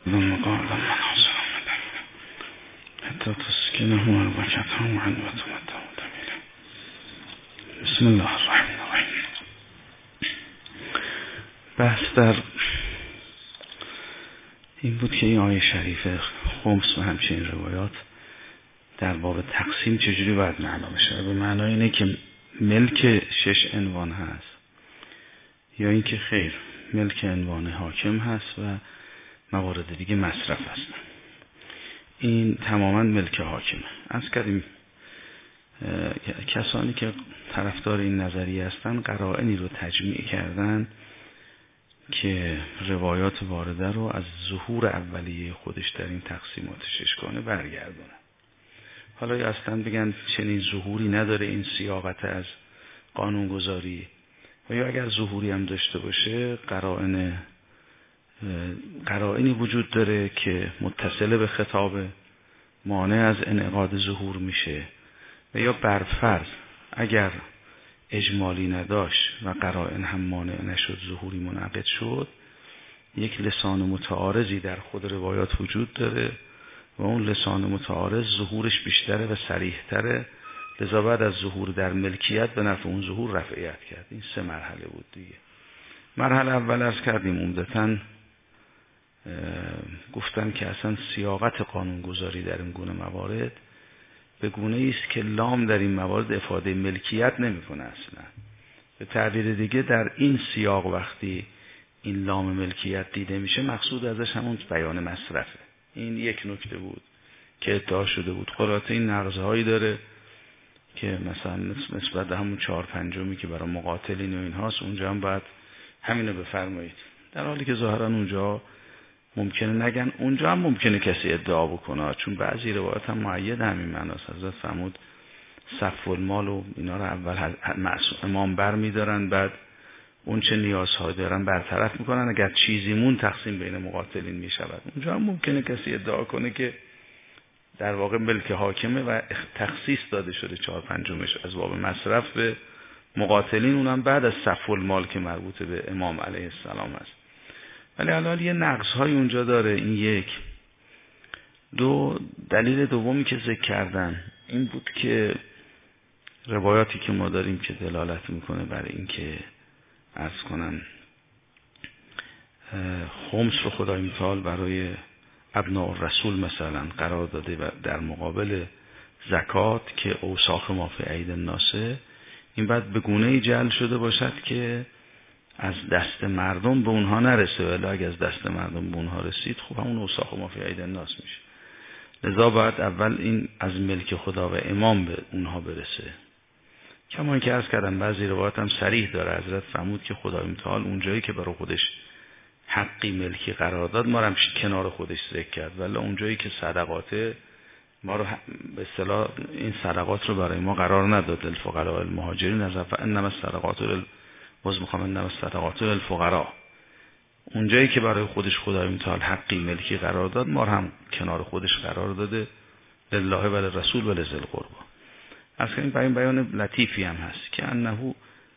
ثم قال مناصر حتى تسكنه وربكته عن وتمته تميله. بسم الله الرحمن الرحیم. بحث در این بود که این آیه شریفه خمس و همچنین روایات در باب تقسیم چجوری باید معنا بشه. به معنای اینه که ملک 6 عنوان هست یا اینکه خیر ملک عنوان حاکم هست و موارد دیگه مصرف هست. این تماما ملک حاکمه. از کردیم کسانی که طرفدار این نظریه هستن قرائنی رو تجمیع کردن که روایات وارده رو از ظهور اولیه خودش در این تقسیمات ششگانه برگردونه. حالا یا اصلا بگن چنین ظهوری نداره این سیاقت از قانونگذاری، و یا اگر ظهوری هم داشته باشه قرائنی وجود داره که متصله به خطاب مانع از انعقاد ظهور میشه، و یا برفرض اگر اجمالی نداشت و قرائن هم مانع نشد ظهوری منعقد شد، یک لسان متعارضی در خود روایات وجود داره و اون لسان متعارض ظهورش بیشتره و صریح‌تره، لذا بعد از ظهور در ملکیت به نفع اون ظهور رفعیت کرد. این 3 مرحله بود دیگه. مرحله اول عرض کردیم عمدتاً گفتن که اصلا سیاقت قانونگذاری در این گونه موارد به گونه‌ای است که لام در این موارد افاده ملکیت نمی‌کنه اصلا. به تعبیر دیگه در این سیاق وقتی این لام ملکیت دیده میشه مقصود ازش همون بیان مصرفه. این یک نکته بود که ادعا شده بود. خلاصه این نقض‌هایی داره که مثلا نسبت به همون 4/5 که برای مقاتلین و اینهاست اونجا هم باید همینو بفرمایید، در حالی که ظاهرا اونجا ممکنه نگن، اونجا هم ممکنه کسی ادعا بکنه، چون بعضی روایات هم مؤید همین معناست. حضرت فرمود صف المال و اینا رو اول امام بر می‌دارن، بعد اون چه نیازها دارن برطرف میکنن، اگر چیزی مون تقسیم بین مقاتلین میشود. اونجا هم ممکنه کسی ادعا کنه که در واقع ملک حاکمه و تخصیص داده شده 4/5 از باب مصرف به مقاتلین، اونم بعد از صف المال که مربوط به امام علیه السلام است. ولی الان یه نقص‌های اونجا داره. این یک. دلیل دومی که ذکر کردن این بود که روایاتی که ما داریم که دلالت میکنه برای این که عرض کنم خمس رو خدای متعال برای ابناء الرسول مثلا قرار داده و در مقابل زکات که اوساخ ما فی عید الناسه، این بعد به گونه‌ای جعل شده باشد که از دست مردم به اونها نرسه، ولی اگه از دست مردم به اونها رسید خب همون اوساخ ما فی عید الناس میشه. لذا باید اول این از ملک خدا و امام به اونها برسه. کما اینکه عرض کردم بعضی روایات هم صریح داره، حضرت فرمود که خدای متعال اونجایی که برای خودش حقی ملکی قرار داد ما رو هم کنار خودش ذکر کرد، ولی اونجایی که صدقات ما رو به اصطلاح این صدقات رو برای ما قرار نداد. الفقراء المهاجرین از انما الصدقات الصدقات للفقراء، اونجایی که برای خودش خدای متعال حقی ملکی قرار داد ما رو هم کنار خودش قرار داده، لله و للرسول و لذی القربی. از این بیان لطیفی هم هست که انه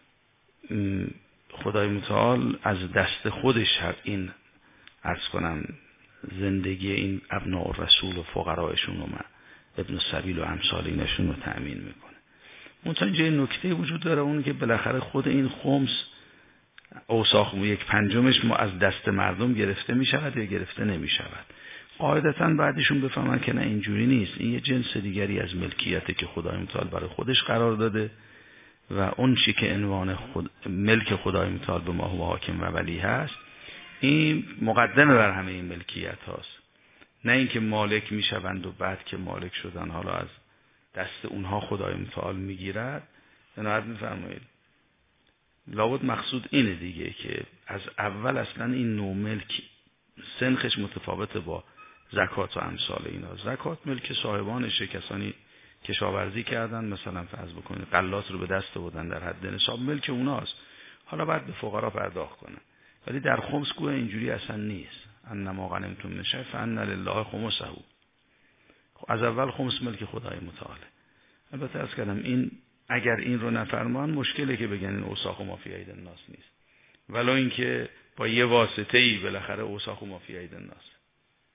خدای متعال از دست خودش این عرض کنم زندگی این ابناء الرسول و فقرایشون و ابن السبیل و امثالینشون رو تأمین میکنه. منتها اینجا این نکته وجود داره، اون که بالاخره خود این خمس اوساخ 1/5 ما از دست مردم گرفته میشود یا گرفته نمیشود. قاعدتاً بعدشون بفهمن که نه اینجوری نیست، این یه جنس دیگری از ملکیته که خدای متعال برای خودش قرار داده و اون چی که عنوان ملک خدای متعال به ما و حاکم و ولی هست این مقدمه بر همه این ملکیت هاست، نه اینکه مالک میشوند و بعد که مالک شدن حالا از دست اونها خدای متعال میگیرد. عنایت میفرمایید لابد مقصود اینه دیگه که از اول اصلا این نوع ملک سنخش متفاوته با زکات و امثال اینا. زکات ملک صاحبانشه، کسانی کشاورزی کردن مثلا فرض بکنید غلات رو به دست آوردن در حد نصاب، ملک اوناست، حالا بعد به فقرا پرداخت کنن. ولی در خمس گویا اینجوری اصلا نیست. انما غنمتم من شیء فان لله خمسه. از اول خمس ملک خدای متعاله. البته از کردم این اگر این رو نفرمان مشکله که بگن این اوساخ ما فی عید الناس نیست، ولو اینکه با یه واسطه‌ای بالاخره اوساخ ما فی عید الناس.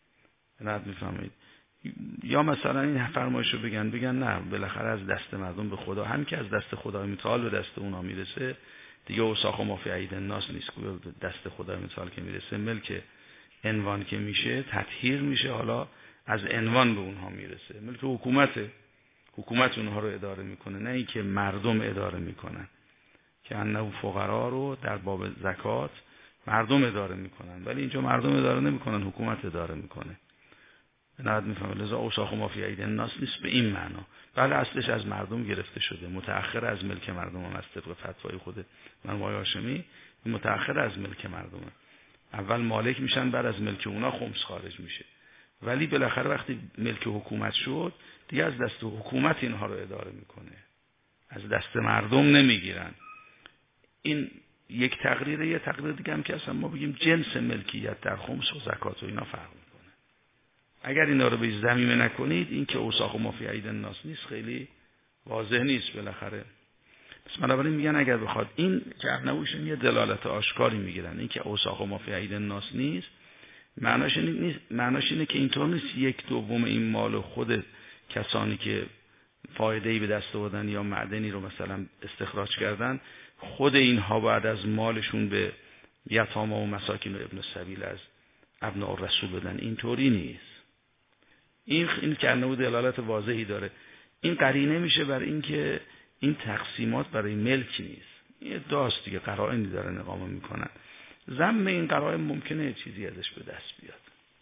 رد میفهمید. یا مثلا این فرمایش رو بگن نه بالاخره از دست مردم به خدا، هم که از دست خدای متعال به دست اونا میرسه دیگه اوساخ و ما فی ایدی الناس نیست، دست خدای متعال که میرسه ملک عنوان که میشه تطهیر میشه، حالا از عنوان به اونها میرسه، ملک حکومت اونها رو اداره میکنه، نه اینکه مردم اداره میکنن که انه فقرا رو در باب زکات مردم اداره میکنن، ولی اینجا مردم اداره نمیکنن، حکومت اداره میکنه. نه میفهمه. لذا اوساخ ما فی ایدی الناس نیست به این معنا. بله اصلش از مردم گرفته شده، متأخر از ملک مردم هم از طبق فتوای خود منوای هاشمی، متأخر از ملک مردم هم. اول مالک میشن، بعد از ملک اونا خمس خارج میشه، ولی بالاخره وقتی ملک حکومت شد دیگه از دست حکومت اینها رو اداره میکنه، از دست مردم نمیگیرن. این یک تقریره. یه تقریر دیگه هم که اصلا ما بگیم جنس ملکیت در خمس و زکات و اینا فرق میکنه. اگر اینا رو به ضمیمه نکنید، این که اوساخ ما فی ایدی الناس نیست خیلی واضح نیست بالاخره. پس بنابراین میگن اگر بخواد این که ارنوشون یه دلالت آشکاری میگیرن، این که اوساخ ما فی ایدی الناس نیست، معناش اینه که اینطور نیست یک دوم این مال خود کسانی که فایده‌ای به دست آوردن یا معدنی رو مثلا استخراج کردن، خود اینها بعد از مالشون به یتاما و مساکین و ابن السبیل از ابناء الرسول بدن. اینطوری نیست. این که انه دلالت واضحی داره. این قرینه میشه بر این که این تقسیمات برای ملک نیست. این ادعاست دیگه، قرائنی دارن اقامه میکنن. ضمن این قرائن ممکنه چیزی ازش به دست بیاد.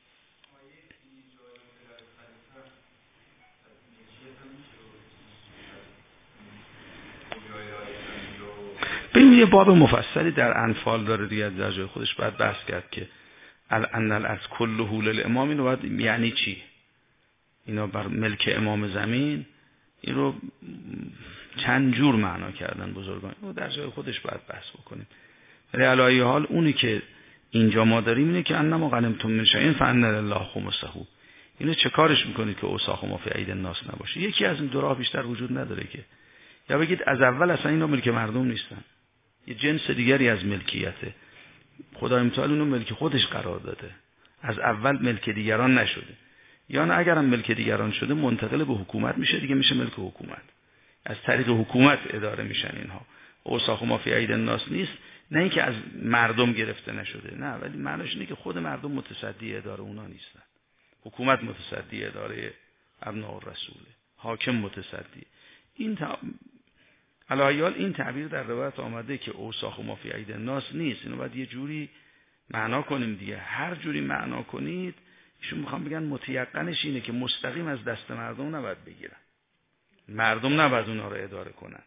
ببین یه باب مفصلی در انفال داره دیگه، در جای خودش باید بحث کرد که ان از کل حول الامام اینو باید یعنی چی؟ اینا بر ملک امام زمین این رو چند جور معنا کردن بزرگان، و در جای خودش باید بحث بکنیم. ولی علی حال اونی که اینجا ما داریم اینه که انما غنمتم من شیء فان لله خمسه. اینو چه کارش میکنید که اوساخ ما فی ایدی الناس نباشه؟ یکی از این دو راه بیشتر وجود نداره که یا بگید از اول اصلا اینا ملک مردم نیستن، یه جنس دیگری از ملکیته، خدای متعال اونو ملک خودش قرار داده، از اول ملک دیگران نشده، یا نه اگرم ملک دیگران شده منتقل به حکومت میشه دیگه، میشه ملک حکومت، از طریق حکومت اداره میشن اینها. اوساخ ما فی ایدی الناس نیست، نه اینکه از مردم گرفته نشده، نه، ولی معناش اینه که خود مردم متصدی اداره اونا نیستن، حکومت متصدی اداره ابناء الرسول، حاکم متصدی. این علیال این تعبیر در روایت آمده که اوساخ ما فی ایدی الناس نیست، اینو باید یه جوری معنا کنیم دیگه. هر جوری معنا کنید ایشون میخوام بگن متیقنش اینه که مستقیم از دست مردم نباید بگیرن، مردم نباید اونا رو اداره کنن.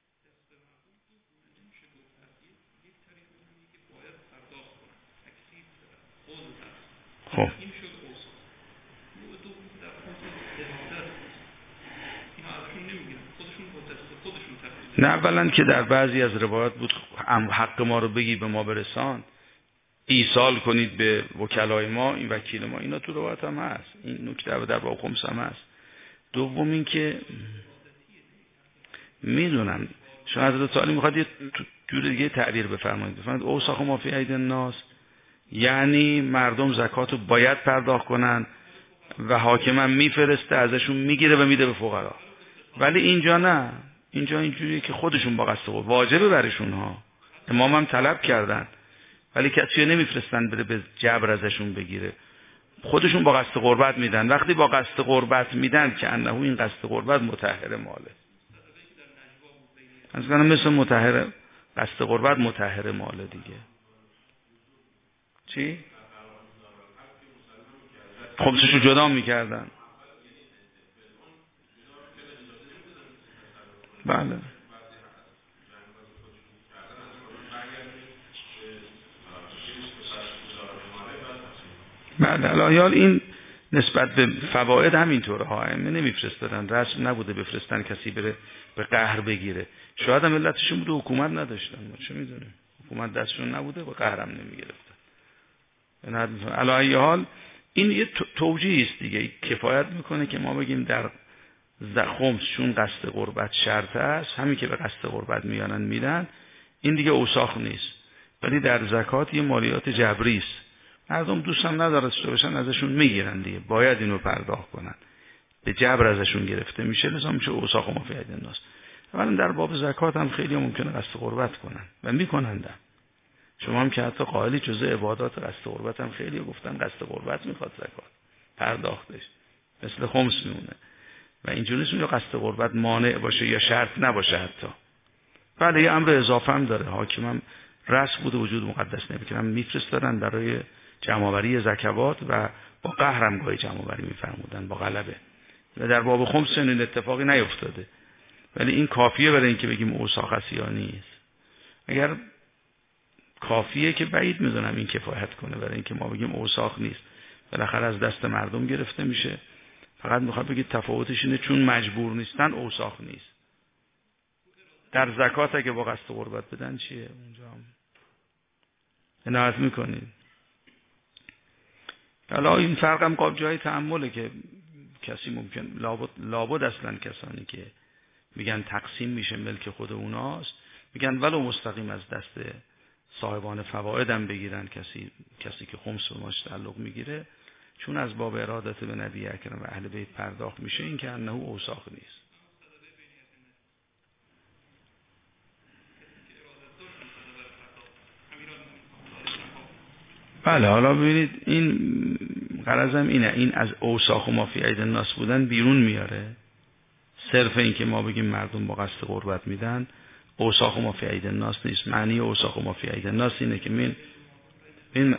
خب نه، اولا که در بعضی از روایات بود حق ما رو بگی به ما برسان، ایصال کنید به وکلای ما، این وکیل ما، اینا تو روایت هم هست، این نکته در باب خمس هم هست. دوم این که میدونم شما حضرت عالی میخواد یه جور دیگه تعبیر بفرمایید، اوساخ ما فی ایدی الناس یعنی مردم زکات رو باید پرداخت کنن و حاکم هم میفرسته ازشون میگیره و میده به فقرا، ولی اینجا نه، اینجا اینجوریه که خودشون با قصد قربت واجبه برشون ها، امام هم طلب کردن ولی کسی نمیفرستن بره به جبر ازشون بگیره، خودشون با قصد قربت میدن. وقتی با قصد قربت میدن که انه این قصد قربت مطهر ماله، از کنم مثل مطهر قصد قربت مطهر ماله دیگه. چی؟ خمسشو جدا میکردن. بله بله. الان این نسبت به فواید همینطوره ها، ائمه نمیفرستادن، رسم نبوده بفرستن کسی بره به قهر بگیره، شاید هم علتشون بوده حکومت نداشتن، ما چه میدونیم، حکومت دستشون نبوده به قهرم نمیگرفتن. الان حال این یه توجیه است دیگه، کفایت میکنه که ما بگیم در خمس چون قصد قربت شرط است، همین که به قصد قربت میانن میدن، این دیگه اوساخ نیست، ولی در زکات یه مالیات جبری است، مردم دوستم ندارسته باشن ازشون میگیرن دیگه، باید اینو پرداخت کنن، به جبر ازشون گرفته میشه، لذا میشه اوساق ما فی ایدی الناس. اولا در باب زکات هم خیلی ممکنه قصد قربت کنن و میکنندم. شما هم که حتی قائلی جزء عبادات قصد قربت هم خیلی گفتن قصد قربت میخواد زکات پرداختش، مثل خمس میمونه و اینجوری نیست قصد قربت مانع باشه یا شرط نباشه. حتی بله یه امر اضافه هم داره، حاکمم رسم بود وجود مقدس نمیکنم میفرستادن برای جمع‌آوری زکوات و با قهرم گاهی جمع‌آوری میفرمودن با غلبه و در باب خمس این اتفاقی نیفتاده، ولی این کافیه برای اینکه بگیم اوساق است یا نیست. اگر کافیه که بعید میدونم این کفایت کنه برای اینکه ما بگیم اوساق نیست، بالاخره از دست مردم گرفته میشه. فقط میخواد بگید تفاوتش اینه چون مجبور نیستن اوساق نیست. در زکات اگه با قصد قربت بدن چیه اونجا هم عنایت میکنید. حالا این فرق هم قاب جای تأمله که کسی ممکن لابد اصلا کسانی که میگن تقسیم میشه ملک خود اوناست، میگن ولو مستقیم از دست صاحبان فواید هم بگیرن کسی که خمس به ماش تعلق میگیره، چون از باب ارادت به نبی اکرم و اهل بیت پرداخت میشه، این که انه اوساق نیست. بله حالا ببینید این غرضم اینه، این از اوساق و ما فی ایدی الناس بودن بیرون میاره. صرف این که ما بگیم مردم با قصد قربت میدن اوساق و ما فی ایدی الناس نیست. معنی اوساق و ما فی ایدی الناس اینه که این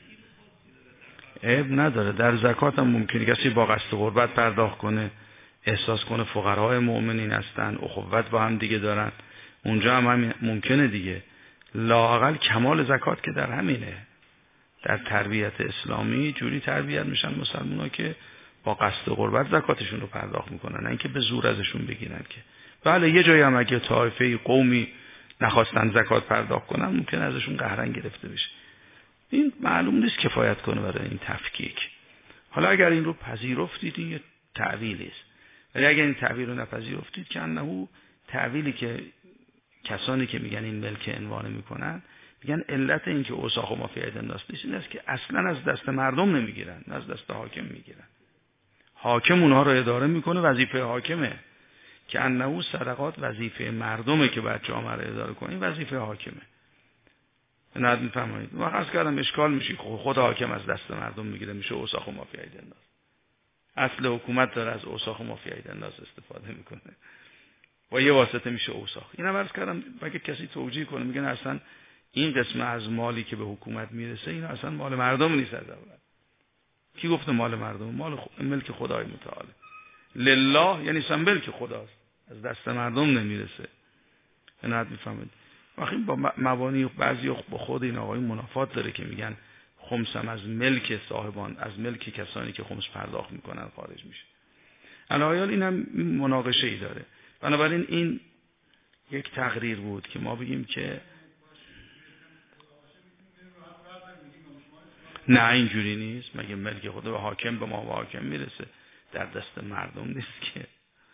عیب نداره. در زکات هم ممکنه کسی با قصد قربت پرداخت کنه، احساس کنه فقرای مؤمنین هستن، اخوت با هم دیگه دارن، اونجا هم ممکنه دیگه. لااقل کمال زکات که در همینه، در تربیت اسلامی جوری تربیت میشن مسلمان‌ها که با قصد قربت زکاتشون رو پرداخت میکنن، نه اینکه به زور ازشون بگیرن. که بله یه جایی هم اگه طایفه قومی نخواستن زکات پرداخت کنن ممکن ازشون قهرن گرفته بشه. این معلوم نیست کفایت کنه برای این تفکیک. حالا اگر این رو پذیرفتید این یه تعویلی است، ولی اگر این تعویل رو نپذیرفتید که انه تعویلی که کسانی که میگن این ملک عنوان میکنن میگن علت این که اوساق ما فی ایدی الناس نیست این است که اصلا از دست مردم نمیگیرن، از دست حاکم میگیرن. حاکم اونها رو اداره میکنه، وظیفه حاکمه که انه صدقات وظیفه مردمه که باید جامعه رو اداره کنه، وظیفه حاکمه. نه میفهمید؟ ما خاص کردم اشکال میشه خود حاکم از دست مردم میگیره، میشه اوساق ما فی ایدی الناس. اصل حکومت داره از اوساق ما فی ایدی الناس استفاده میکنه، با یه واسطه میشه اوساق. اینا عرض کردم اگه کسی توجیه کنه میگن اصلا این قسم از مالی که به حکومت میرسه این اصلا مال مردم نیست. از اول کی گفته مال مردم؟ مال ملک خدای متعال لله، یعنی سنبل که خداست، از دست مردم نمیرسه. عنایت میفهمید؟ وقتی با مبانی بعضی با خود این آقای منافات داره که میگن خمسم از ملک صاحبان، از ملک کسانی که خمس پرداخت میکنن خارج میشه. الایال این هم مناقشه ای داره. بنابراین این یک تقریر بود که ما بگیم که نه اینجوری نیست. مگه ملک خدا و حاکم به ما و حاکم میرسه، در دست مردم نیست که.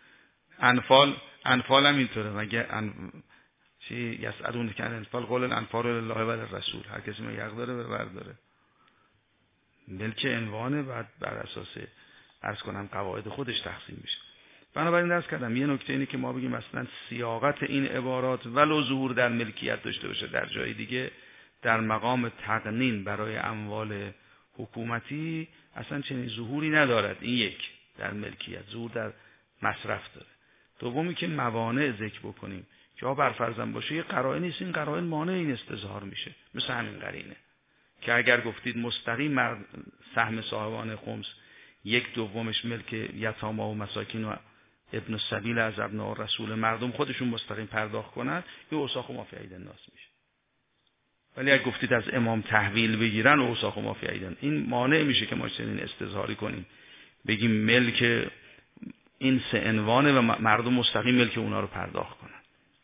انفال هم اینطوره. مگه چی یسألون که انفال قول الانفال لله و للرسول، هر کسی ما یق داره برداره. ملک عنوانه، بعد بر اساس عرض کنم قواعد خودش تقسیم میشه. بنابراین درس کردم یه نکته اینه که ما بگیم مثلا سیاقت این عبارات ولو ظهور در ملکیت داشته باشه در جای دیگه، در مقام تقنین برای اموال حکومتی اصلا چنین ظهوری ندارد. این یک در ملکیت ظهور در مصرف داره. دومی که موانع ذکر بکنیم که ها برفرضم باشه یه قرائن نیست، این قرائن مانع این استظهار میشه. مثل همین قرینه که اگر گفتید مستقیم سهم صاحبان خمس یک دومش ملک یتاما و مساکین و ابن السبیل از ابناء رسول، مردم خودشون مستقیم پرداخت کنن، یه اوساق ما فی ایدی الناس میشه. ولی اگه گفتید از امام تحویل بگیرن اوساق ما فی ایدی الناس، این مانع میشه که ما چنین استظهاری کنیم بگیم ملک این سه عنوانه و مردم مستقیم ملک اونا رو پرداخت کنن.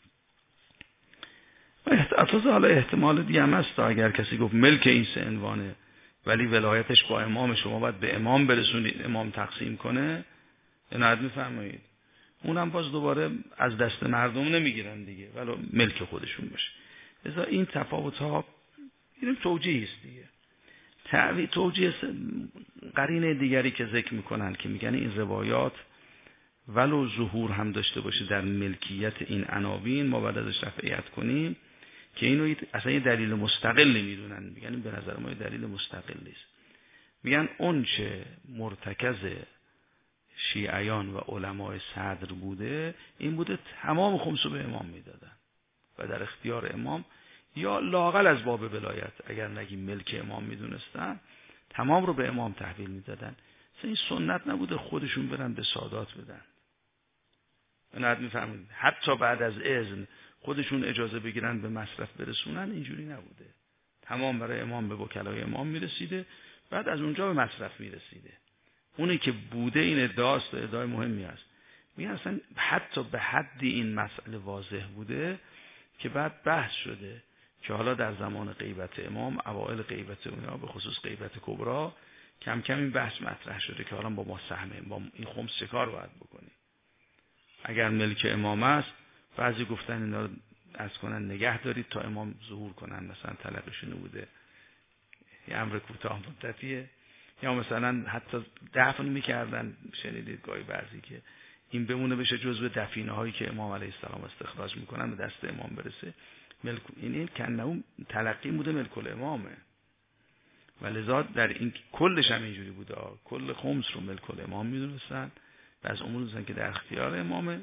اساسا حالا احتمال دیگه هم هست، اگر کسی گفت ملک این سه عنوانه ولی ولایتش با امام، شما باید به امام برسونید امام تقسیم کنه، عنایت میفرمایید، اونم باز دوباره از دست مردم نمیگیرن دیگه، ولی ملک خودشون باشه. لذا این تفاوت ها این توجیه است دیگه. توجیه قرینه دیگری که ذکر میکنن که میگن این روایات ولو ظهور هم داشته باشه در ملکیت این عناوین، ما بعد ازش رفعیت کنیم که اینو اصلا یه دلیل مستقل نمیدونن، میگن به نظر ما یه دلیل مستقل نیست. میگن اون چه مرتکز شیعیان و علمای صدر بوده این بوده تمام خمسو به امام میدادن و در اختیار امام، یا لااقل از باب ولایت اگر نگیم ملک امام میدونستن تمام رو به امام تحویل میدادن. این سنت نبوده خودشون برن به سادات بدن. نه میفهمید حتی بعد از اذن خودشون اجازه بگیرن به مصرف برسونن، اینجوری نبوده. تمام برای امام به وکلای امام میرسیده، بعد از اونجا به مصرف میرسیده. اونی که بوده این ادعاست، ادعای مهمی است. میگن اصلا حتی به حدی این مسئله واضح بوده که بعد بحث شده که حالا در زمان غیبت امام، اوائل غیبت اونها به خصوص غیبت کبرا، کم کم این بحث مطرح شده که حالا با ما سهمه، با این خمس چه کار باید بکنیم؟ اگر ملک امام است، بعضی گفتن اینا رو از کنن نگه دارید تا امام ظهور کنن، مثلا طلبشون بوده یه امر کوتاه مدتیه، یا مثلا حتی دفن میکردن، شنیدید گاهی بعضی که این بمونه بشه جزو دفینه هایی که امام علیه السلام استخراج میکنن به دست امام برسه. این کنه تلقی بوده ملک الامامه، ولذا در این کلش هم اینجوری بوده، کل خمس رو ملک الامام میدونستن و از امور میدونستن که در اختیار امامه.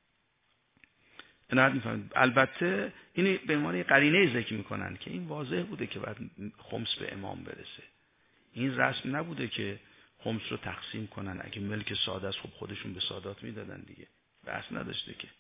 البته این به عنوان قرینه ذکر میکنن که این واضح بوده که بعد خمس به امام برسه. این رسم نبوده که خمس رو تقسیم کنن، اگه ملک ساده است خب خودشون به سادات میدادن دیگه، بحث نداشته که.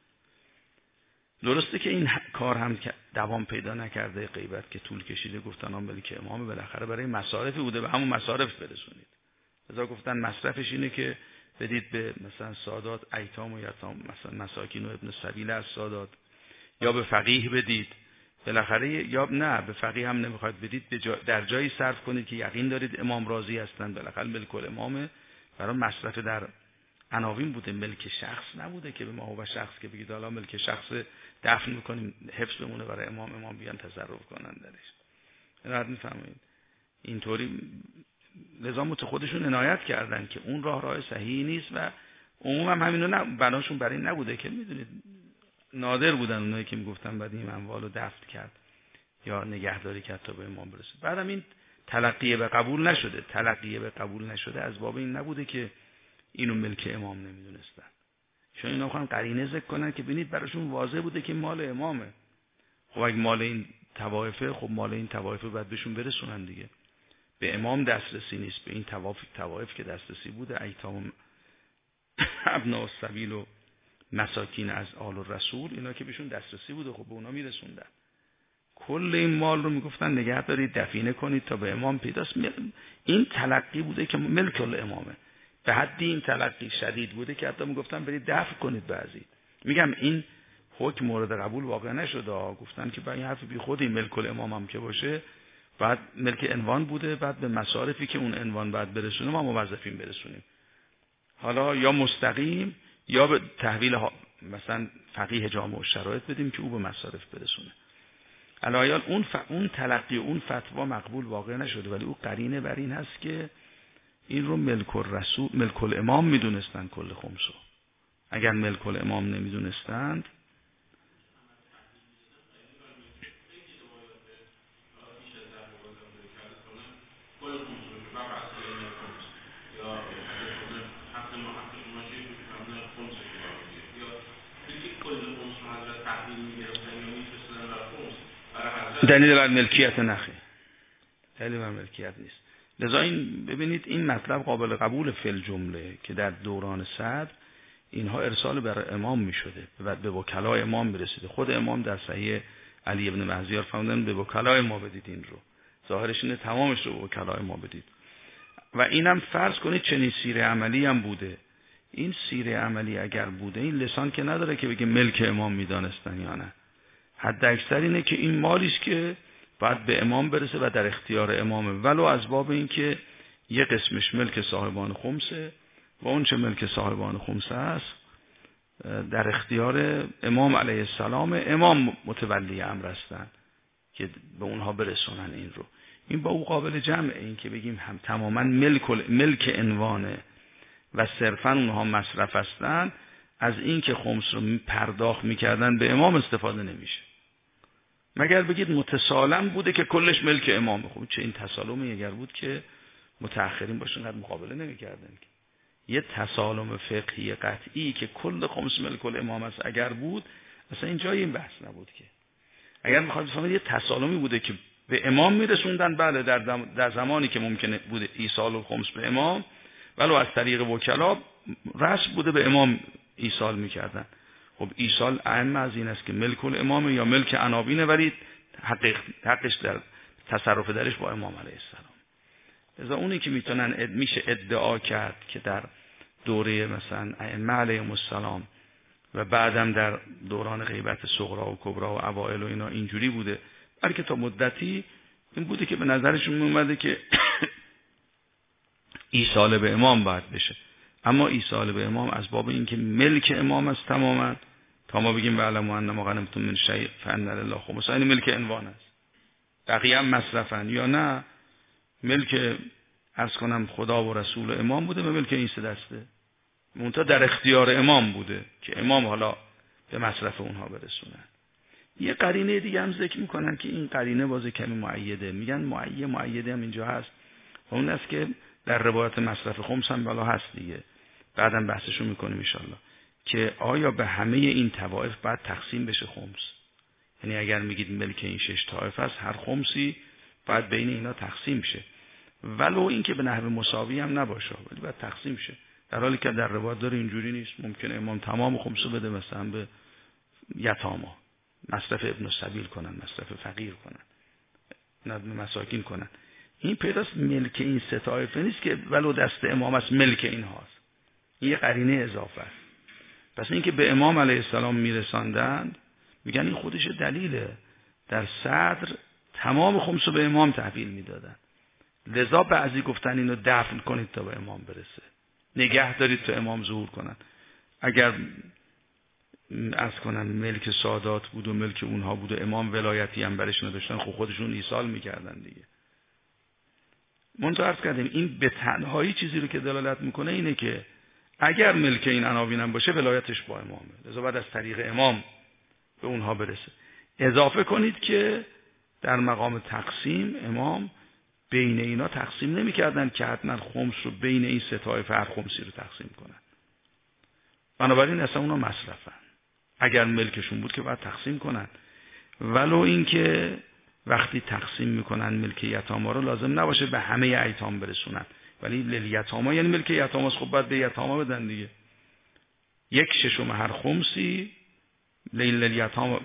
درسته که این کار هم دوام پیدا نکرده، غیبت که طول کشیده، گفتن ملک امام بالاخره برای مصارفی بوده، به همون مصارف برسونید. لذا گفتن مصرفش اینه که بدید به مثلا سادات ایتام و یتام، مثلا مساکین و ابن سبیل از سادات، یا به فقیه بدید بالاخره، یا نه به فقیه هم نمیخواید بدید، در جایی صرف کنید که یقین دارید امام راضی هستند، بالاخره ملک الامامه، برای مصرف در عناوین بوده، ملک شخص نبوده که به ما و شخص که بگید حالا ملک شخص دفن میکنیم حفظ بمونه برای امام بیان تصرف کنن درش. راحت میفهمید اینطوری نظام خودشون عنایت کردن که اون راه صحیحی نیست و عموما هم همینو بناشون برای نبوده که میدونید نادر بودن اونایی که میگفتن بعد این اموالو دفن کرد یا نگهداری کرد تا به امام برسه. بعدم این تلقیه به قبول نشده، تلقیه به قبول نشده از باب این نبوده که اینو ملک امام نمیدونستن، چون اینا خواهن قرینه ذکر کنن که ببینید براشون واضح بوده که مال امامه. خب اگه مال این طوایفه، خب مال این طوایفه باید بهشون برسونن دیگه. به امام دسترسی نیست، به این طوایف که دسترسی بوده، ایتام ابناء السبیل و مساکین از آل الرسول، اینا که بهشون دسترسی بوده، خب به اونا میرسوندن. کل این مال رو میگفتن نگه دارید دفینه کنید تا به امام پیداست. این تلقی بوده که ملک الامامه، به حدی این تلقی شدید بوده که حتی میگفتن برید دفن کنید. بعضی میگم این حکم مورد قبول واقع نشده، گفتن که با این حرف بی خودی ملک الامام هم که باشه بعد ملک عنوان بوده، بعد به مصارفی که اون عنوان بعد برسونه ما موظفیم برسونیم، حالا یا مستقیم یا به تحویل مثلا فقیه جامع الشرایط بدیم که او به مصارف برسونه. علایال اون تلقی اون فتوا مقبول واقع نشده، ولی او قرینه بر این هست که این رو ملک الرسول، ملک الامام میدونستن کل خمسو. اگر ملک الامام نمیدونستند دلیل بر ملکیت نخی، دلیل بر ملکیت نیست. لذا این ببینید این مطلب قابل قبول فی الجمله که در دوران صدر اینها ارسال بر امام می شده و به وکلای امام برسیده. خود امام در صحیح علی ابن مهزیار فرمودن به وکلای ما بدید، این رو ظاهرش اینه تمامش رو به وکلای ما بدید. و اینم فرض کنید چنین سیره عملی هم بوده. این سیره عملی اگر بوده این لسان که نداره که بگه ملک امام میدانستن یا نه، حد اکثر اینه که این مالی است که باید به امام برسه و در اختیار امامه، ولو از باب این که یه قسمش ملک صاحبان خمسه و اون چه ملک صاحبان خمسه است در اختیار امام علیه السلام، امام متولی امر هستن که به اونها برسونن این رو. این با او قابل جمعه، این که بگیم هم تماما ملک عنوانه و صرفا اونها مصرف هستن، از این که خمس رو پرداخت میکردن به امام استفاده نمیشه. مگر بگید متسالم بوده که کلش ملک امامه. خب چه این تسالمی اگر بود که متأخرین باشن قد مقابله نمیکردن. یه تسالم فقهی قطعی که کل خمس ملک الامام است اگر بود، اصلا این جای این بحث نبود. که اگر میخواد بفهمید یه تسالمی بوده که به امام میرسوندن، بله در زمانی که ممکنه بوده ایصال الخمس به امام، ولو از طریق وکلا رسم بوده به امام ایصال میکردن. خب ایصال اهم از این است که ملک الامام یا ملک عنابینه، ولی حقش در تصرف درش با امام علیه السلام. لذا اونی که میشه ادعا کرد که در دوره مثلا ائمه علیهم السلام و بعدم در دوران غیبت صغرا و کبرا و اوائل و اینا اینجوری بوده، بلکه تا مدتی این بوده که به نظرشون میومده که ایصال به امام باید بشه. اما ایصال به امام از باب این که ملک امام است تماما، تا ما بگیم وعلموا ان ما غنمتم من شیء فان لله خمسه، این ملک عنوان است. بقیه هم مصرفن یا نه ملک عرض کنم خدا و رسول و امام بوده، ملک این سه دسته منتها در اختیار امام بوده که امام حالا به مصرف اونها برسونن. یه قرینه دیگه هم ذکر میکنن که این قرینه باز کمی مؤیده، میگن مؤیده هم اینجا هست، اون است که در روایت مصرف خمس هم بالا هست دیگه، بعدم بحثشو میکنیم ان شاءالله، که آیا به همه این طوائف بعد تقسیم بشه خمس؟ یعنی اگر میگید ملک این 6 طائفه است، هر خمسی باید بین اینا تقسیم شه، ولو این که به نحو مساوی هم نباشه، ولی باید تقسیم شه. در حالی که در روایت داره اینجوری نیست، ممکنه امام تمام خمسو بده مثلا به یتاما، مصرف ابن السبیل کنن، مصرف فقیر کنن، ندم مساکین کنن. این پیداست ملک این سه طایفه نیست که ولو دست امام است ملک این هاست، این یه قرینه اضافه است. پس این که به امام علیه السلام میرساندند، میگن این خودش دلیله. در صدر تمام خمسو به امام تحویل میدادن، لذا بعضی گفتن اینو دفن کنید تا به امام برسه، نگه دارید تا امام ظهور کنن. اگر از کنن ملک سادات بود و ملک اونها بود و امام ولایتی هم برش نداشتن، خب خودشون ایصال میکردن دیگه. منتها عرض کردیم این به تنهایی چیزی رو که دلالت میکنه اینه که اگر ملک این عناوین هم باشه ولایتش با امامه، لذا بعد از طریق امام به اونها برسه. اضافه کنید که در مقام تقسیم امام بین اینا تقسیم نمی‌کردن که حتما خمس رو بین این سه طایفه هر خمسی رو تقسیم کنن. بنابراین اصلا اونا مصرفن. اگر ملکشون بود که باید تقسیم کنن. ولو اینکه وقتی تقسیم میکنن ملک یتاما رو لازم نباشه به همه ایتام برسونن، ولی لیتاما یعنی ملک یتاماست، خب باید به یتاما بدن دیگه. 1/6 هر خمسی لیتاما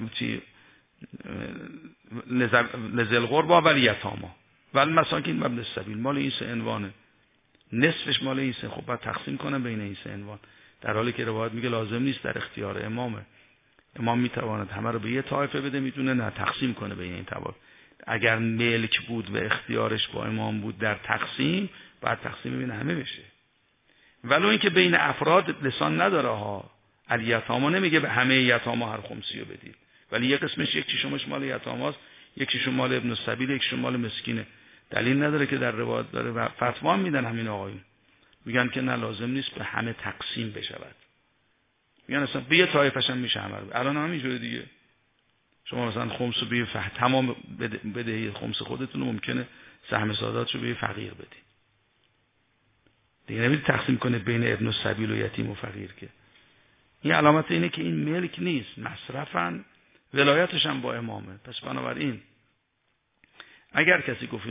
لذل قربا ولی یتاما ولی مساکین و ابن السبیل، مال این سه عنوانه، نصفش مال این سه. خب باید تقسیم کنن بین این سه عنوان، در حالی که روایت میگه لازم نیست، در اختیار امامه. امام میتواند همه رو به یه طایفه بده، میتونه نه تقسیم کنه بین این طوایف. اگر ملک بود و اختیارش با امام بود در تقسیم، باید تقسیم بین همه بشه. ولو اینکه بین افراد لسان نداره ها، الیتاما نمیگه به همه یتاما هر خمسی رو بدید، ولی یه قسمش 1/6 مال یتاماست، 1/6 مال ابن السبیل، 1/6 مال مسکینه. دلیل نداره که در روایت داره و فتوا میدن همین آقایون، میگن که نه لازم نیست به همه تقسیم بشود، میگن اصلا به یه طایفش هم میشه همه رو. الان هم اینجوری دیگه، شما مثلا خمس به تمام بدهی خمس خودتون ممکنه سهم ساداتشو به فقیر بدید دیگه، نمیدید تقسیم کنه بین ابن السبیل و یتیم و فقیر. که این علامت اینه که این ملک نیست، مصرفن، ولایتش هم با امامه. پس بنابراین اگر کسی گفت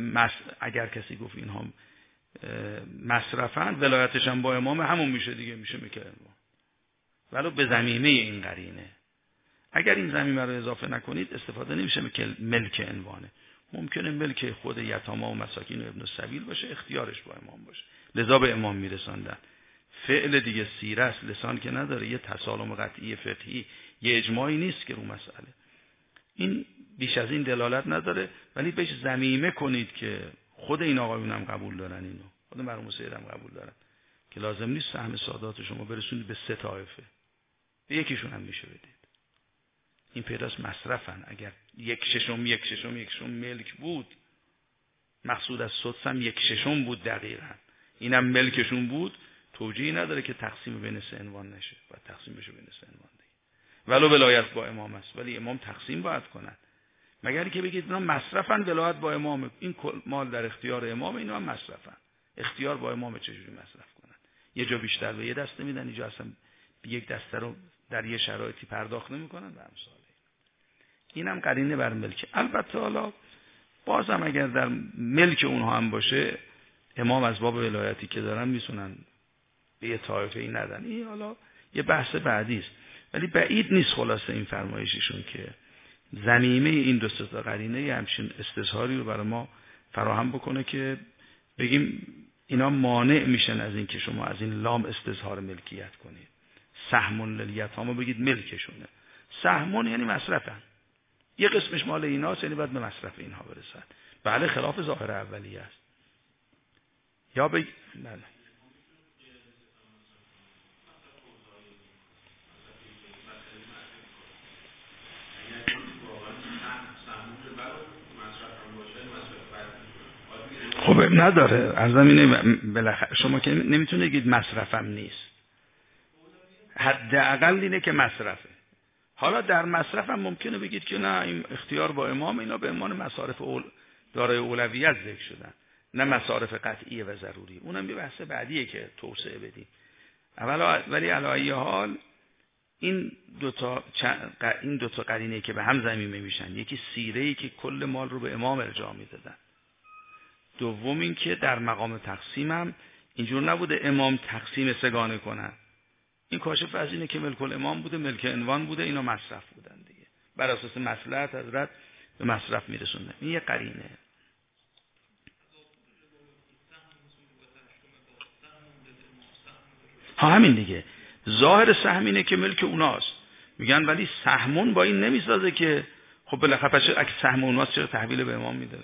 اینها مصرفن، ولایتش هم با امامه، همون میشه دیگه، میشه ملک امام، ولو به ضمیمه این قرینه. اگر این ضمیمه رو اضافه نکنید استفاده نمیشه که ملک عنوانه. ممکنه ملک خود یتاما و مساکین و ابن السبیل باشه، اختیارش با امام باشه، لذا به امام میرساندن. فعل دیگه سیره است، لسان که نداره، یه تسالم قطعی فقهی، یه اجماعی نیست که رو مسئله. این بیش از این دلالت نداره، ولی بهش ضمیمه کنید که خود این آقایون هم قبول دارن، اینو خود مرحوم سید هم قبول دارن که لازم نیست سهم سادات شما برسونید به سه طایفه، به یکیشون هم میشه بدید. این پیداست مصرفن. اگر 1/6 ملک بود، مقصود از سدس هم 1/6 بود دقیقاً، اینم ملکشون بود. توجیهی نداره که تقسیم بین سه عنوان نشه، باید تقسیم بشه بین سه عنوان دیگه. ولو ولایت با امام است، ولی امام تقسیم باید کنن. مگر که بگید اینا مصرفن، ولایت با امام، این مال در اختیار امام، اینا هم مصرفن. اختیار با امام چجوری مصرف کنن؟ یه جا بیشتر به یه دسته میدن، اینجا اصلا یک دسته رو در یه شرایطی پرداخت نمیکنن و امثال اینم قرینه بر ملک. البته حالا بازم اگر در ملک اونها هم باشه، امام از باب ولایتی که دارن میتونن به یه طایفه ای ندن. این حالا یه بحث بعدی است، ولی بعید نیست خلاصه این فرمایششون که ضمیمه این دو تا قرینه یه همچین استظهاری رو برای ما فراهم بکنه که بگیم اینا مانع میشن از این که شما از این لام استظهار ملکیت کنید. سهم للیتامى بگید ملکشونه. سهمون یعنی مصرفن، یه قسمش مال ایناست، یعنی باید به مصرف اینها برسن. بله خلاف ظاهر اولیه است. یا بله خب نداره از زمینه بالاخره شما که نمیتونه بگید مصرفم نیست، حداقل اینه که مصرفه. حالا در مصرف هم ممکنه بگید که نه این اختیار با امام، اینا به عنوان مصارف دارای اولویت ذکر شدن، نه مصارف قطعیه و ضروری. اونم یه بحث بعدیه که توسعه بدیم. ولی علی ای حال این دو تا قرینه که به هم ضمیمه میشن، یکی سیره‌ای که کل مال رو به امام ارجاع میدادن، دوم این که در مقام تقسیم هم اینجور نبوده امام تقسیم سگانه کنن. این کاشف از اینه که ملک الامام بوده، ملک عنوان بوده، اینا مصرف بودن دیگه، بر اساس مصلحت حضرت به مصرف میرسوندن. این یه قرینه. ها همین دیگه، ظاهر سهم اینه که ملک اوناست. میگن ولی سهمون با این نمیسازه که خب بالاخره پس اگه سهم اوناست چرا تحویل به امام میدادن؟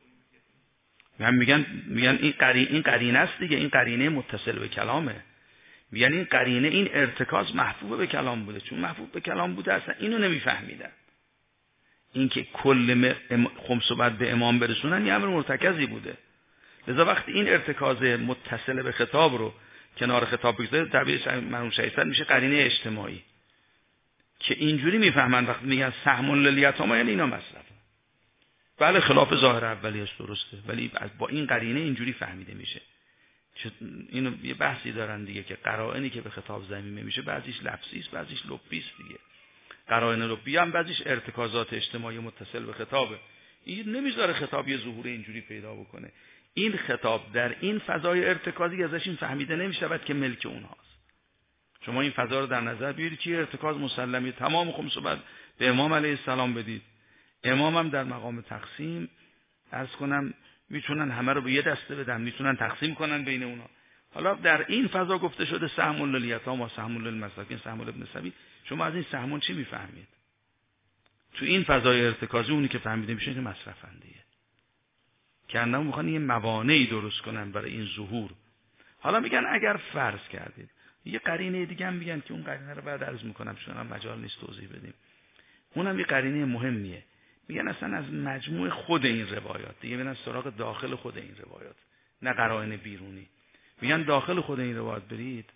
میگن این قرینه است دیگه، این قرینه متصل به کلامه. میگن این قرینه، این ارتکاز محبوب به کلام بوده، چون محبوب به کلام بوده اصلا اینو نمیفهمیدن. این که کل خمس بعد به امام برسونن یه امر مرتکزی بوده. لذا وقتی این ارتکاز متصل به خطاب رو کنار خطاب بگذاره، تعبیر مرحوم شیخ میشه قرینه اجتماعی که اینجوری میفهمن. وقتی میگن سهم للیتامى یعنی اینا مصرف. بله خلاف ظاهر اولی است، درسته، ولی با این قرینه اینجوری فهمیده میشه. اینو یه بحثی دارن دیگه که قرائنی که به خطاب ضمیمه میشه بعضیش لفظی است، بعضیش لفظی است دیگه. قرائن لفظی هم بعضیش ارتکازات اجتماعی متصل به خطابه. این نمیذاره خطاب یه ظهور اینجوری پیدا بکنه. این خطاب در این فضای ارتکازی ازش این فهمیده نمیشه که ملک اونهاست. شما این فضا رو در نظر بگیرید که ارتکاز مسلمی تمام خمس بعد به امام علیه السلام بدید. امام هم در مقام تقسیم عرض کنم میتونن همه رو به یه دسته بدن، میتونن تقسیم کنن بین اونا. حالا در این فضا گفته شده سهم للیتامى، سهم للمساکین، سهم لابن سبیل. شما از این سهمون چی میفهمید؟ تو این فضای ارتکازی اونی که فهمیده میشه که مصرفن دیگه. که انما میخوان یه موانعی درست کنن برای این ظهور. حالا میگن اگر فرض کردید، یه قرینه دیگه هم میگن که اون قرینه رو بعد عرض میکنم چون هم مجال نیست توضیح بدیم. اونم یه قرینه مهمیه. میگن اصلا از مجموع خود این روایات دیگه برن سراغ داخل خود این روایات، نه قرائن بیرونی. میگن داخل خود این روایات برید،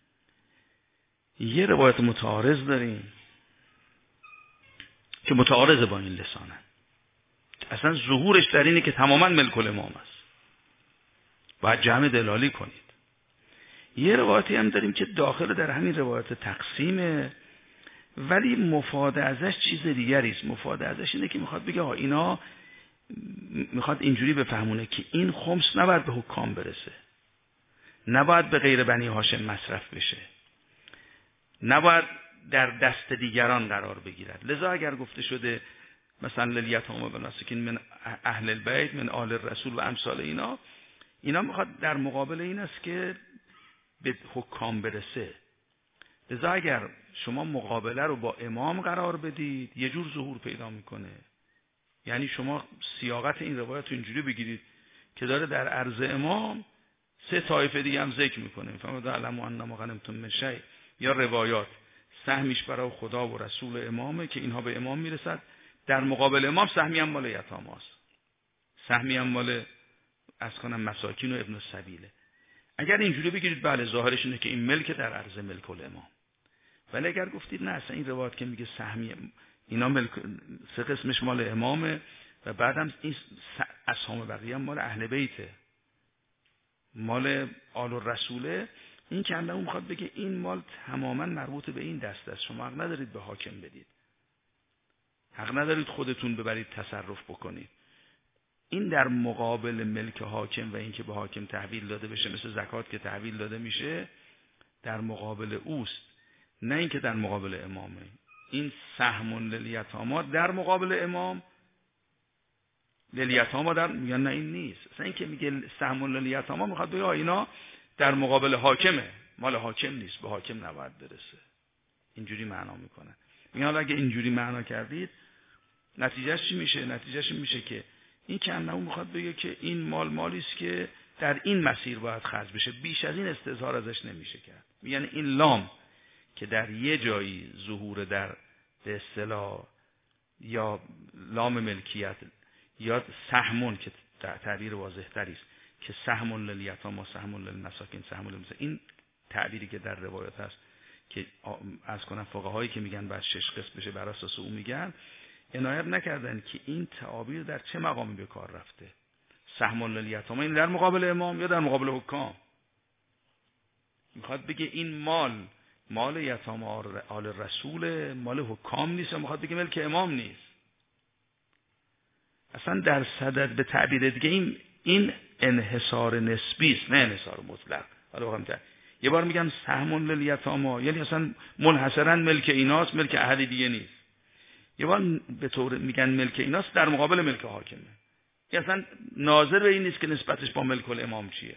یه روایت متعارض داریم که متعارض با این لسانه، اصلا ظهورش در اینه که تماما ملک الامام است، باید جمع دلالی کنید. یه روایتی هم داریم که داخل در همین روایت تقسیمه، ولی مفاد ازش چیز دیگری است. مفاد ازش اینه که میخواد بگه اینا میخواد اینجوری بفهمونه که این خمس نباید به حکام برسه، نباید به غیر بنی هاشم مصرف بشه، نباید در دست دیگران قرار بگیرد. لذا اگر گفته شده مثلا للیتامى والمساکین من اهل البیت من آل الرسول و امثال اینا میخواد در مقابل این است که به حکام برسه. لذا اگر شما مقابله رو با امام قرار بدید یه جور ظهور پیدا میکنه. یعنی شما سیاقت این روایت رو اینجوری بگیرید که داره در عرض امام سه طایفه دیگه هم ذکر میکنه. فهمید علموا انما غنمتم من شیء، یا روایات سهمیش برای خدا و رسول امامه که اینها به امام میرسد، در مقابل امام سهمی هم مال یتاماست، سهمی هم مال از کنم مساکین و ابن السبیله. اگر اینجوری بگیرید بله ظاهرش اینه که این ملک در عرض ملک الامام. ولی اگر گفتید نه اصلا این روایت که میگه سهمیه اینا ملک 3 قسمش مال امامه و بعدم این اسهام بقیه هم مال اهل بیته، مال آل الرسوله، این که الله میخواد بگه این مال تماما مربوط به این دست است، شما حق ندارید به حاکم بدید، حق ندارید خودتون ببرید تصرف بکنید. این در مقابل ملک حاکم و اینکه به حاکم تحویل داده بشه، مثل زکات که تحویل داده میشه، در مقابل اوست، نه اینکه در مقابل امامه. این سهم للیتاما در مقابل امام، للیتاما در میگن نه این نیست. اصلا این که میگه سهم للیتاما میخواد بگه اینا در مقابل حاکمه، مال حاکم نیست، به حاکم نباید برسه. اینجوری معنا میکنه. میگن اگه اینجوری معنا کردید نتیجهش چی میشه؟ نتیجهش این میشه که این که انه میخواد بگه که این مالی است که در این مسیر باید خرج بشه، بیش از این استظهار ازش نمیشه کرد. میگن این لام که در یه جایی ظهور در به اصطلاح یا لام ملکیت یا سهمون که تعبیر واضح تری است که سهمون للیتاما سهمون للمساکین سهمون للمساکین، این تعبیری که در روایت هست که از کنن فقهایی که میگن بعد 6 قسم بشه بر اساس اون میگن، عنایت نکردن که این تعابیر در چه مقامی به کار رفته. سهمون للیتاما این در مقابل امام یا در مقابل حکام. میخواد بگه این مال یتاما آل رسول، مال حکام نیست، و میخواد بگه ملک امام نیست. اصلا در صدد به تعبیر دیگه این انحصار نسبی است، نه انحصار مطلق. حالا بخوام یه بار میگم سهمون للیتاما یعنی اصلا منحصرا ملک ایناست، ملک احد دیگه نیست. یه بار به طور میگن ملک ایناست در مقابل ملک حاکمه. این اصلا ناظر به این نیست که نسبتش با ملک الامام چیه.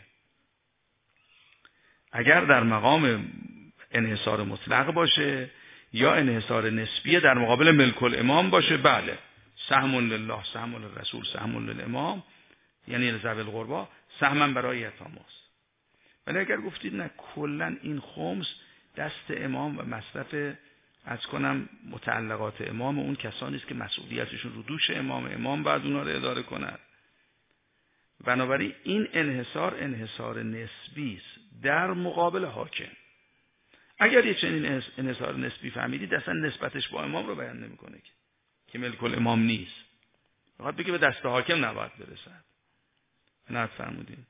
اگر در مقام انحصار مطلق باشه یا انحصار نسبی در مقابل ملک الامام باشه، بله سهمون لله سهمون للرسول سهمون للامام یعنی ذوی القربا، سهمن برای یتاماست. ولی اگر گفتید نه کلا این خمس دست امام و مصرف از کنم متعلقات امام و اون کسانی است که مسئولیتشون رو دوش امام بعد اونا رو اداره کنند، بنابراین این انحصار نسبی است در مقابل حاکم. اگر یه چنین انحصار نسبی فهمیدید اصلا نسبتش با امام رو بیان نمیکنه که ملک الامام نیست، فقط بگه به دست حاکم نباید برسد. نه فرمودین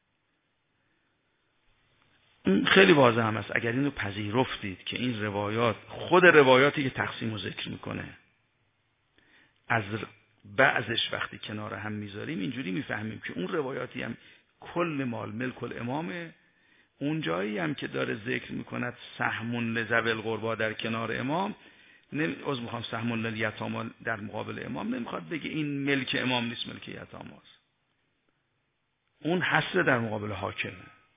این خیلی واضح هم است. اگر اینو پذیرفتید که این روایات، خود روایاتی که تقسیم رو ذکر میکنه، از بعضش وقتی کنار هم میذاریم اینجوری میفهمیم که اون روایاتی هم کل مال ملک الامامه، اون جایی هم که داره ذکر میکند سهمون لذوی القربا در کنار امام، از میخوام سهمون للیتاما در مقابل امام، نمیخواد بگه این ملک امام نیست ملک یتاماست، اون حسر در مقابل حاکمه.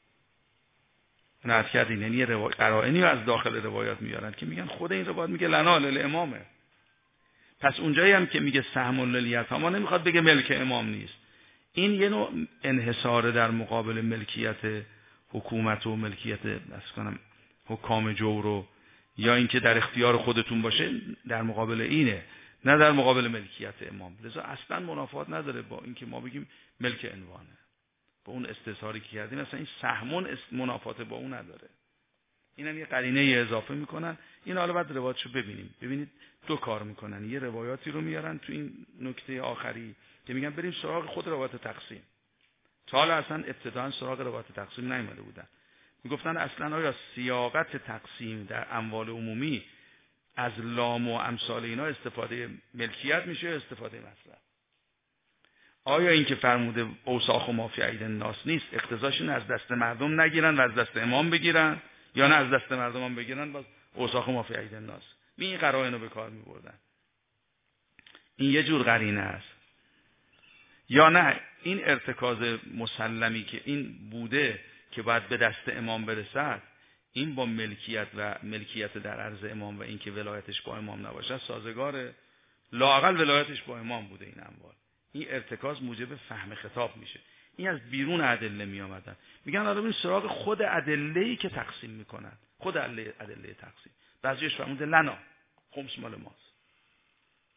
نعت کردین یعنی قرائنی از داخل روایات میارن که میگن خود این روایت میگه لنا للامامه، پس اونجایی هم که میگه سهمون للیتاما نمیخواد بگه ملک امام نیست. این یه نوع انحصار در مقابل ملکیت حکومت و ملکیت مثلا حکام جور یا اینکه در اختیار خودتون باشه در مقابل اینه، نه در مقابل ملکیت امام. لذا اصلا منافات نداره با اینکه ما بگیم ملک عنوانه، با اون استظهاری که کردیم اصلا این سهمون منافات با اون نداره. اینم یه قرینه اضافه میکنن. این حالا بعد روایتشو ببینید دو کار میکنن. یه روایاتی رو میارن تو این نکته آخری که میگن بریم سراغ خود روایت تقسیم. تا حالا اصلا ابتداً سراغ روایت تقسیم نیامده بودن. میگفتن اصلا آیا سیاقت تقسیم در اموال عمومی از لام و امثال اینا استفاده ملکیت میشه یا استفاده مصرف؟ آیا این که فرموده اوساخ و ما فی اید الناس نیست اقتضاشون از دست مردم نگیرن و از دست امام بگیرن، یا نه از دست مردم هم بگیرن باز اوساخ و ما فی اید الناس؟ این قرائن رو به کار میبردن. این یه جور قرینه است. یا نه این ارتکاز مسلمی که این بوده که باید به دست امام برسد، این با ملکیت و ملکیت در عرض امام و اینکه ولایتش با امام نباشه سازگاره، لااقل ولایتش با امام بوده این اموال. این ارتکاز موجب فهم خطاب میشه. این از بیرون ادله می آمدن. میگن حالا این سراغ خود ادله‌ای که تقسیم میکنن، خود ادله تقسیم. بعضیش فرموده لنا خمس مال ماست.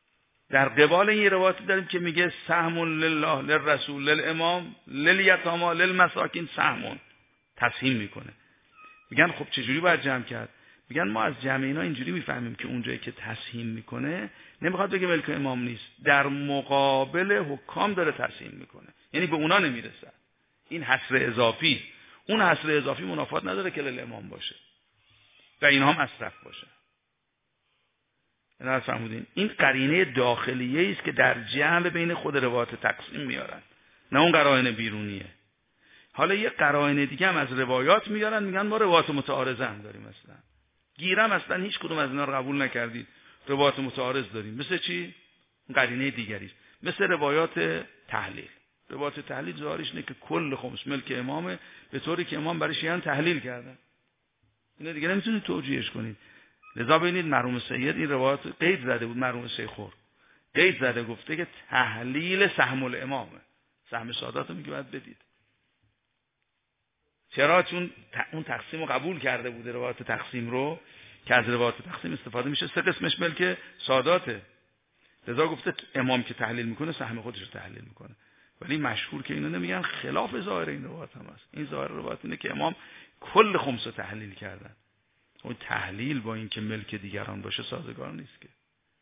در قبال این روایتی داریم که میگه سهم لله للرسول للامام للیتاما للمساکین سهم، تسهیم میکنه. میگن خب چجوری باید جمع کرد؟ میگن ما از جمع اینا اینجوری میفهمیم که اونجایی که تسهیم میکنه نمیخواد بگه ملک امام نیست، در مقابل حکام داره تسهیم میکنه، یعنی به اونا نمیرسه. این حصر اضافی، اون حصر اضافی منافات نداره که للامام باشه و اینها هم مصرف باشه. نه فهمیدین؟ این قرینه داخلیه است که در جمع بین خود روایات تقسیم میارن، نه اون قرائن بیرونیه. حالا یه قرائن دیگه هم از روایات میارن، میگن ما روایات متعارضه هم داریم. مثلا گیرم اصلا هیچ کدوم از اینا رو قبول نکردید، روایات متعارض داریم. مثل چی؟ قرینه دیگری است، مثل روایات تحلیل. روایات تحلیل ظاهرش اینه که کل خمس ملک امامه، به طوری که امام برای شیعیان تحلیل کردن. اینا دیگه نمیتونید توجیهش کنید. لذا ببینید مرحوم سید این روایات قید زده بود، مرحوم شیخور قید زده، گفته که تحلیل سهم الامامه. سهم سادات رو میگه باید بدید. چرا؟ چون اون تقسیم رو قبول کرده بوده، روایات تقسیم رو، که از روایات تقسیم استفاده میشه. 3 قسمش ملک ساداته. لذا گفته امام که تحلیل میکنه سهم خودش رو تحلیل میکنه. ولی مشهور که اینا نمیگن، خلاف ظاهر این روایات هم هست. این ظاهر روایات اینه که امام کل خمس رو تحلیل کردن. اون تحلیل با این که ملک دیگران باشه سازگار نیست که.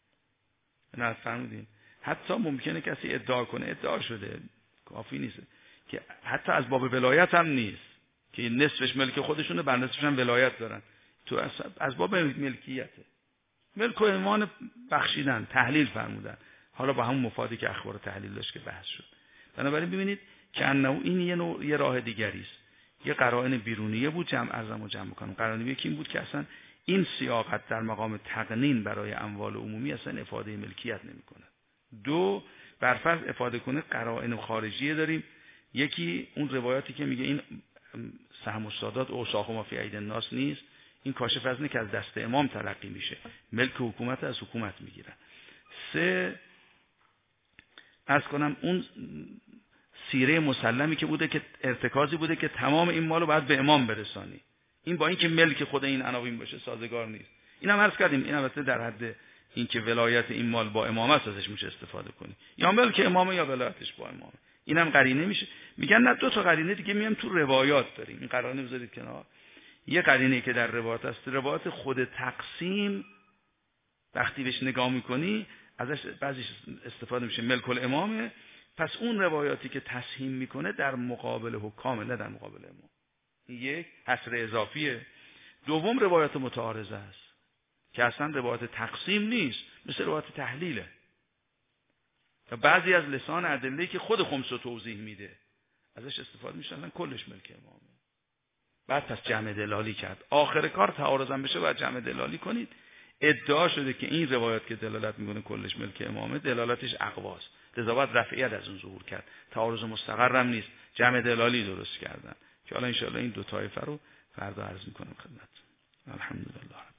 نه فهمیدین؟ حتی ممکنه کسی ادعا کنه، ادعا شده، کافی نیست، که حتی از باب ولایت هم نیست که نصفش ملک خودشونه، بر نصفش هم ولایت دارن. تو از باب ملکیته، ملک و ایمان بخشیدن، تحلیل فرمودن. حالا با همون مفادی که اخبار تحلیل داشت که بحث شد. بنابراین ببینید که انه این یه راه دیگری است. یه قرائن بیرونیه بود، ارزم جمع کنم. قرائن یکی این بود که اصلا این سیاقت در مقام تقنین برای اموال عمومی اصلا افاده ملکیت نمیکنه. 2 برفرض افاده کنه قرائن خارجیه داریم. یکی اون روایاتی که میگه این سهم السادات اوساق ما فی اید الناس نیست، این کاشف از اینه که از دست امام تلقی میشه، ملک حکومت از حکومت میگیرن. 3 عرض کنم اون سیره مسلمی که بوده، که ارتکازی بوده که تمام این مالو باید به امام برسانی. این با این که ملک خود این عناوین باشه سازگار نیست. این هم عرض کردیم، این البته در حد این که ولایت این مال با امام است ازش میشه استفاده کنی، یا ملک امامه یا ولایتش با امامه. این هم قرینه میشه. میگن نه، 2 تا قرینه دیگه میام تو روایات داریم. این قرینه بذارید کنار. یه قرینه که در روایات است، روایات خود تقسیم، وقتی بهش نگاه میکنی ازش بعضیش استفاده میشه ملک الامامه. پس اون روایاتی که تسهیم میکنه در مقابل حکام، نه در مقابل امام. یک حصر اضافیه. 2 روایات متعارضه است که اصلا روایات تقسیم نیست، مثل روایات تحلیله. و بعضی از لسان ادله که خود خمس رو توضیح میده ازش استفاده میشه، اصلا کلش ملک امامه. بعد پس جمع دلالی کرد. آخر کار تعارضم بشه باید جمع دلالی کنید. ادعا شده که این روایت که دلالت میکنه کلش ملک امامه، دلالتش اقواست، لذا باید رفعیت از اون ظهور کرد. تعارض مستقرم نیست، جمع دلالی درست کردن که حالا ان شاء الله این 2 طایفه رو فردا عرض میکنم خدمت. الحمدلله.